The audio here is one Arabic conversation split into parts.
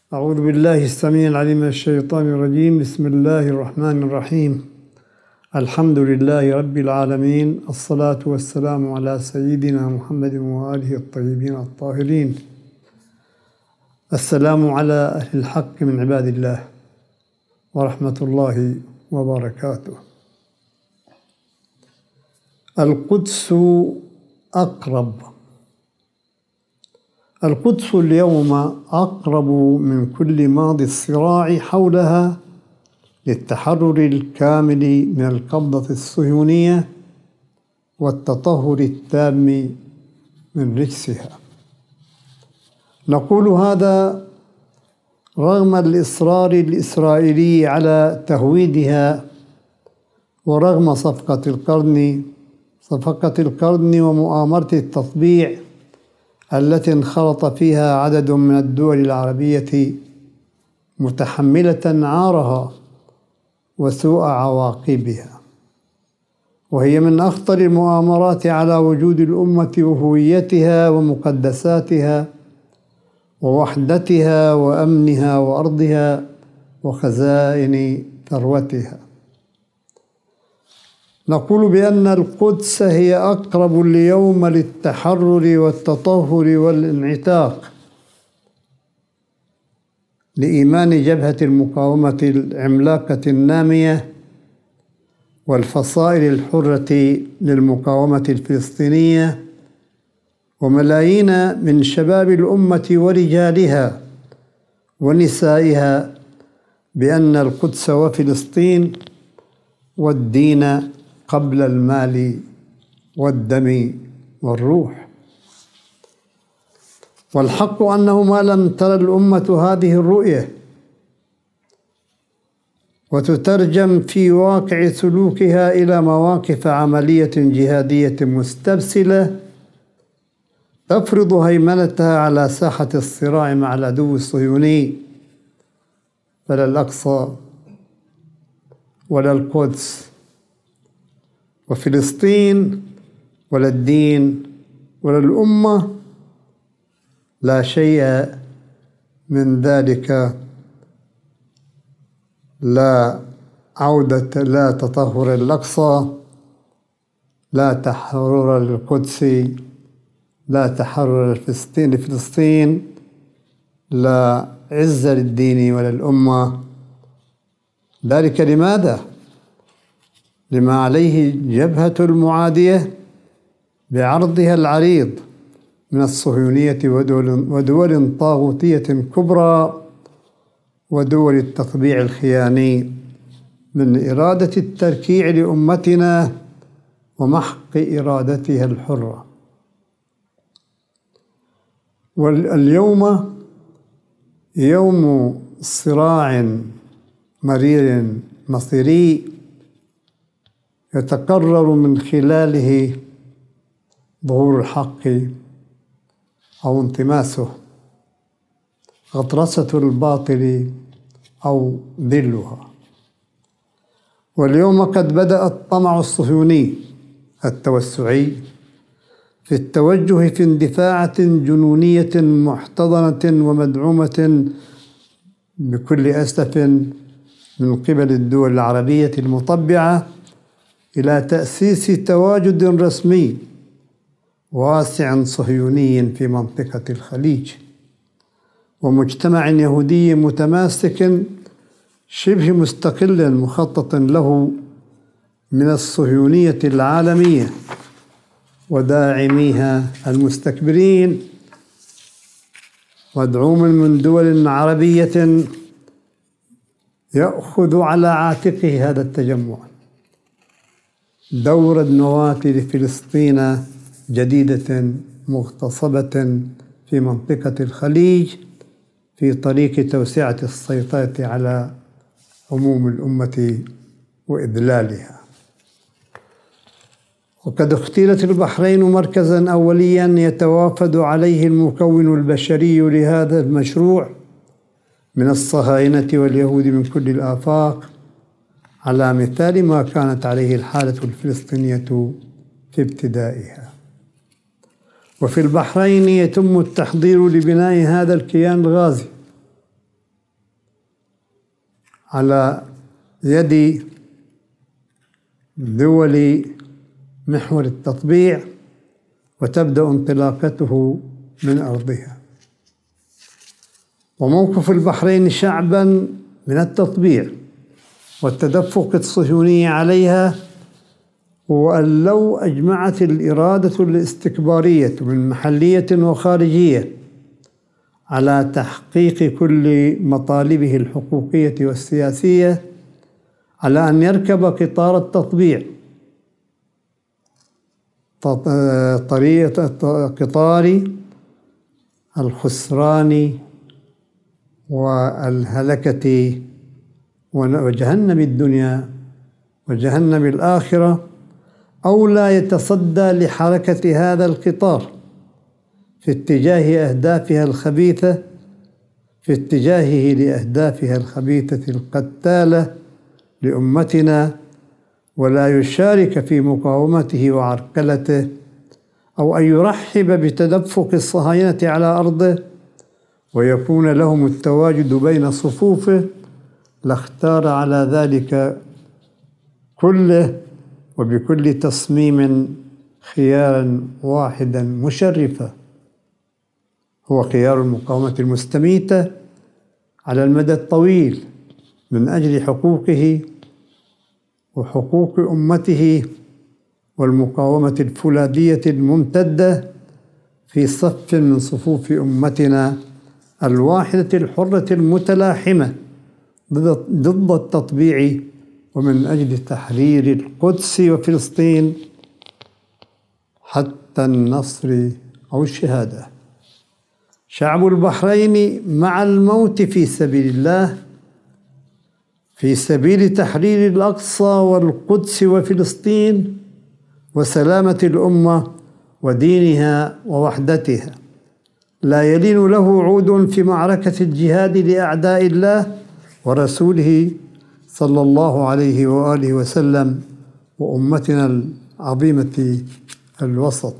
أعوذ بالله السميع العليم من الشيطان الرجيم. بسم الله الرحمن الرحيم. الحمد لله رب العالمين، الصلاة والسلام على سيدنا محمد وآله الطيبين الطاهرين. السلام على أهل الحق من عباد الله ورحمة الله وبركاته. القدس أقرب. القدس اليوم أقرب من كل ماضي الصراع حولها للتحرر الكامل من القبضة الصهيونية والتطهر التام من رجسها. نقول هذا رغم الإصرار الإسرائيلي على تهويدها، ورغم صفقة القرن ومؤامرة التطبيع التي انخرط فيها عدد من الدول العربية متحملة عارها وسوء عواقبها، وهي من أخطر المؤامرات على وجود الأمة وهويتها ومقدساتها ووحدتها وأمنها وأرضها وخزائن ثروتها. نقول بأن القدس هي أقرب اليوم للتحرر والتطهر والانعتاق لإيمان جبهة المقاومة العملاقة النامية والفصائل الحرة للمقاومة الفلسطينية وملايين من شباب الأمة ورجالها ونسائها بأن القدس وفلسطين والدين قبل المال والدم والروح. والحق أنه ما لم تر الأمة هذه الرؤية وتترجم في واقع سلوكها إلى مواقف عملية جهادية مستبسلة تفرض هيمنتها على ساحة الصراع مع العدو الصهيوني، فلا الأقصى ولا القدس وفلسطين ولا الدين ولا الأمة، لا شيء من ذلك. لا عودة، لا تطهر الأقصى، لا تحرر للقدس، لا تحرر لفلسطين، لا عز للدين ولا الأمة. ذلك لماذا؟ لما عليه جبهة المعادية بعرضها العريض من الصهيونية ودول طاغوتية كبرى ودول التطبيع الخياني من إرادة التركيع لأمتنا ومحق إرادتها الحرة. واليوم يوم صراع مرير مصيري يتقرر من خلاله ظهور الحق أو انطماسه، غطرسة الباطل أو ذلها. واليوم قد بدأ الطمع الصهيوني التوسعي في التوجه في اندفاعة جنونية محتضنة ومدعومة بكل أسف من قبل الدول العربية المطبعة إلى تأسيس تواجد رسمي واسع صهيوني في منطقة الخليج، ومجتمع يهودي متماسك شبه مستقل مخطط له من الصهيونية العالمية وداعميها المستكبرين، مدعوم من دول عربية يأخذ على عاتقه هذا التجمع دور النواة لفلسطين جديدة مغتصبة في منطقة الخليج في طريق توسعة السيطرة على عموم الأمة وإذلالها. وقد اختيرت البحرين مركزا أوليا يتوافد عليه المكون البشري لهذا المشروع من الصهاينة واليهود من كل الآفاق، على مثال ما كانت عليه الحالة الفلسطينية في ابتدائها. وفي البحرين يتم التحضير لبناء هذا الكيان الغازي على يد دول محور التطبيع، وتبدأ انطلاقته من أرضها. وموقف البحرين شعبا من التطبيع والتدفق الصهيوني عليها هو أن لو أجمعت الإرادة الاستكبارية من محلية وخارجية على تحقيق كل مطالبه الحقوقية والسياسية على أن يركب قطار التطبيع قطار الخسران والهلكة وجهنم الدنيا وجهنم الآخرة، أو لا يتصدى لحركة هذا القطار في اتجاه أهدافها الخبيثة، في اتجاهه لأهدافها الخبيثة القتالة لأمتنا، ولا يشارك في مقاومته وعرقلته، أو أن يرحب بتدفق الصهاينة على أرضه ويكون لهم التواجد بين صفوفه، لاختار على ذلك كله وبكل تصميم خيارا واحدا مشرفا، هو خيار المقاومة المستميتة على المدى الطويل من أجل حقوقه وحقوق أمته، والمقاومة الفولاذية الممتدة في صف من صفوف أمتنا الواحدة الحرة المتلاحمة ضد التطبيع، ومن أجل تحرير القدس وفلسطين حتى النصر أو الشهادة. شعب البحرين مع الموت في سبيل الله، في سبيل تحرير الأقصى والقدس وفلسطين وسلامة الأمة ودينها ووحدتها، لا يلين له عود في معركة الجهاد لأعداء الله ورسوله صلى الله عليه وآله وسلم وأمتنا العظيمة الوسط،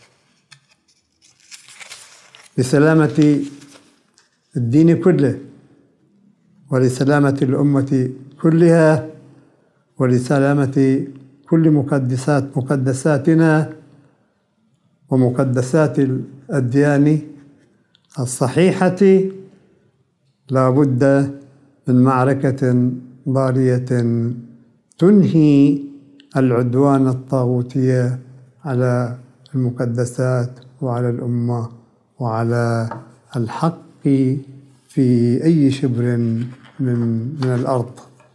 لسلامة الدين كله ولسلامة الأمة كلها ولسلامة كل مقدساتنا ومقدسات الأديان الصحيحة. لا بد من معركة ضارية تنهي العدوان الطاغوتي على المقدسات وعلى الأمة وعلى الحق في أي شبر من الأرض.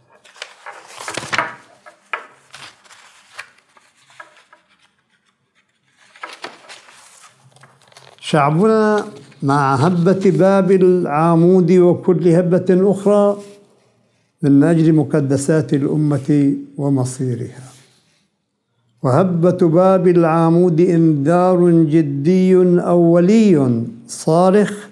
شعبنا مع هبة باب العامود وكل هبة أخرى من أجل مقدسات الأمة ومصيرها. وهبة باب العامود إنذار جدي أولي صارخ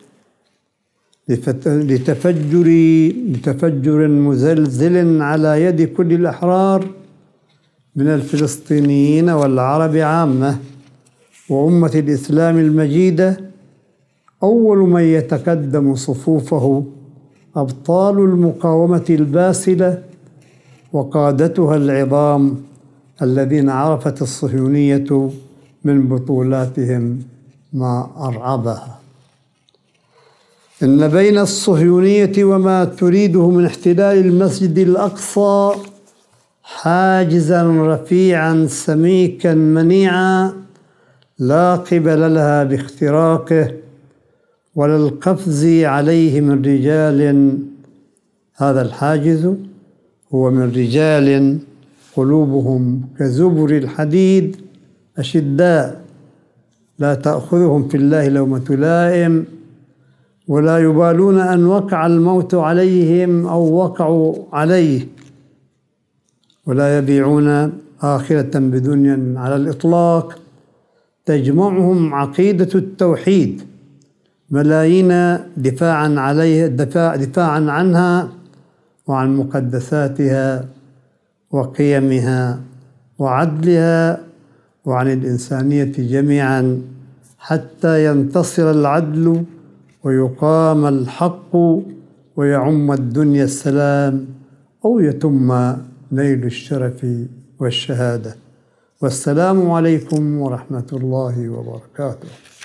لتفجر مزلزل على يد كل الأحرار من الفلسطينيين والعرب عامة وأمة الإسلام المجيدة. أول من يتقدم صفوفه أبطال المقاومة الباسلة وقادتها العظام الذين عرفت الصهيونية من بطولاتهم ما أرعبها. إن بين الصهيونية وما تريده من احتلال المسجد الأقصى حاجزا رفيعا سميكا منيعا لا قبل لها باختراقه ولا القفز عليه من رجال. هذا الحاجز هو من رجال قلوبهم كزبر الحديد أشداء لا تأخذهم في الله لومة لائم، ولا يبالون أن وقع الموت عليهم أو وقعوا عليه، ولا يبيعون آخرة بدنيا على الإطلاق. تجمعهم عقيدة التوحيد ملايين دفاعا عنها وعن مقدساتها وقيمها وعدلها وعن الإنسانية جميعا، حتى ينتصر العدل ويقام الحق ويعم الدنيا السلام أو يتم نيل الشرف والشهادة. والسلام عليكم ورحمة الله وبركاته.